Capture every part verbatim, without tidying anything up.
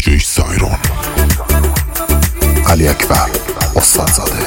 دیجی سایرون علی اکبر استادزاده.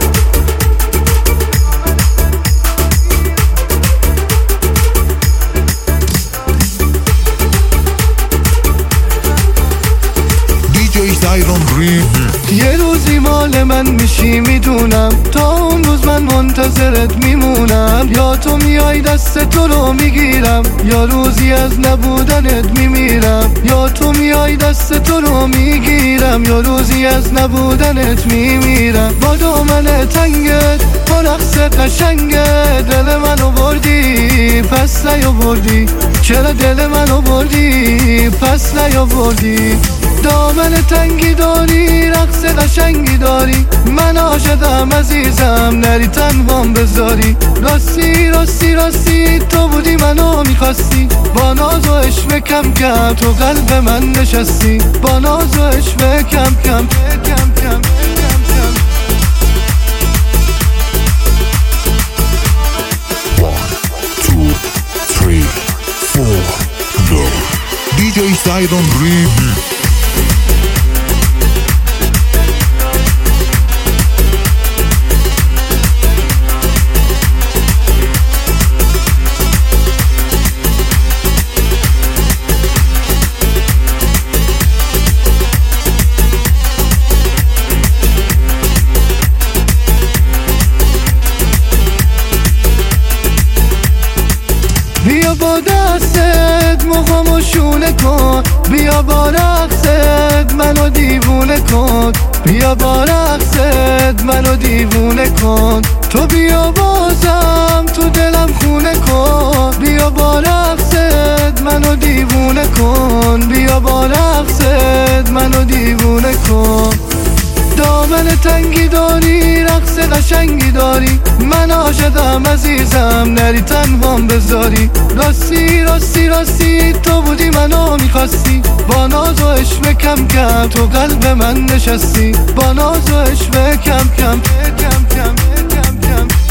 یه روزی مال من میشی میدونم، تا اون روز من منتظرت میمونم. یا تو میای دست تو رو میگیرم، یا روزی از نبودنت میمیرم. یا تو میای دست تو رو میگیرم، یا روزی از نبودنت میمیرم. با دامن تنگت با رقص قشنگت دل منو بردی پس نیاوردی. چرا دل منو بردی پس نیاوردی؟ دامن تنگی داری، رقص قشنگی داری، من عاشقم عزیزم، نری تنهام بذاری. راستی راستی راستی تو بودی منو میخواستی، با ناز و عشق کم کم تو قلب من نشستی. با ناز و عشق کم کم کم کم کم کم. دیجی سایرون ریمیکس. بیا با دستت مخامو شونه کن، بیا با رقصت منو دیوونه کن. بیا با رقصت منو دیوونه کن. تو بیا بازم تو دلم خونه کن. بیا با رقصت منو دیوونه کن. بیا با رقصت منو دیوونه کن. دامن تنگی داری، رقص قشنگی داری، من عاشقم عزیزم، نری تنهام بذاری. راستی راستی راستی تو بودی منو میخواستی، با ناز و عشق کم کم تو قلب من نشستی. با ناز و عشق کم کم کم کم کم کم.